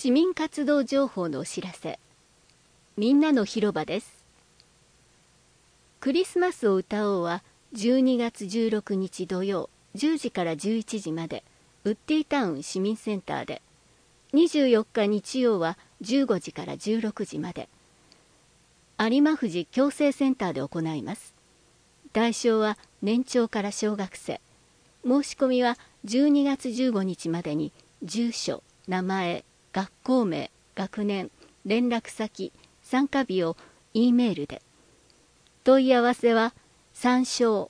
市民活動情報のお知らせ。みんなの広場です。クリスマスを歌おうは12月16日土曜10時から11時までウッディタウン市民センターで、24日日曜は15時から16時まで有馬富士矯正センターで行います。対象は年長から小学生。申し込みは12月15日までに住所、名前、学校名、学年、連絡先、参加日を E メールで。問い合わせは参照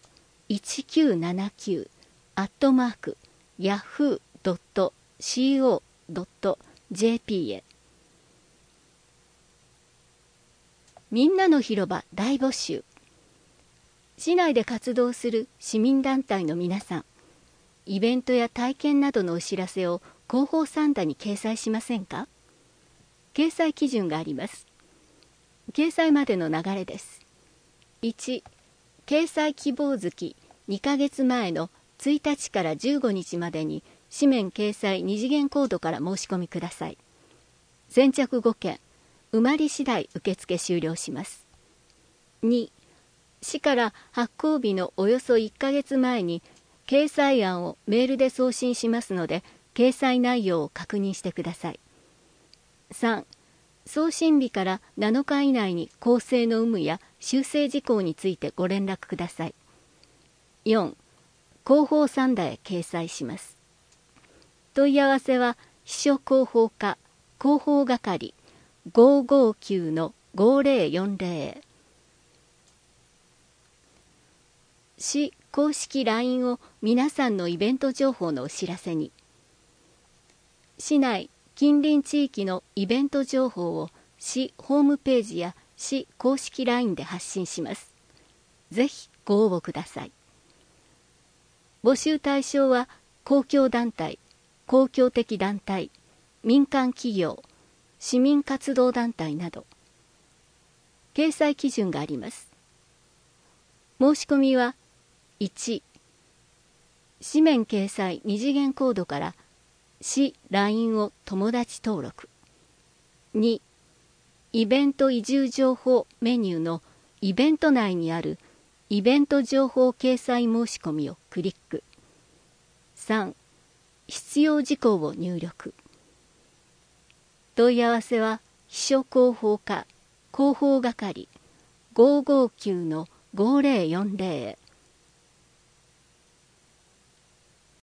1979@yahoo.co.jp へ。みんなの広場大募集。市内で活動する市民団体の皆さん、イベントや体験などのお知らせを広報サンダに掲載しませんか？掲載基準があります。掲載までの流れです。1、掲載希望月2ヶ月前の1日から15日までに紙面掲載2次元コードから申し込みください。先着5件、埋まり次第受付終了します。2、市から発行日のおよそ1ヶ月前に掲載案をメールで送信しますので、掲載内容を確認してください。3、送信日から7日以内に構成の有無や修正事項についてご連絡ください。4、広報サンダへ掲載します。問い合わせは秘書広報課広報係 559-5040 市公式 LINE を皆さんのイベント情報のお知らせに。市内近隣地域のイベント情報を市ホームページや市公式 LINE で発信します。ぜひご応募ください。募集対象は公共団体、公共的団体、民間企業、市民活動団体など。掲載基準があります。申し込みは1、紙面掲載2次元コードから市 LINE を友達登録。2、イベント移住情報メニューのイベント内にあるイベント情報掲載申し込みをクリック。3、必要事項を入力。問い合わせは秘書広報課広報係 559-5040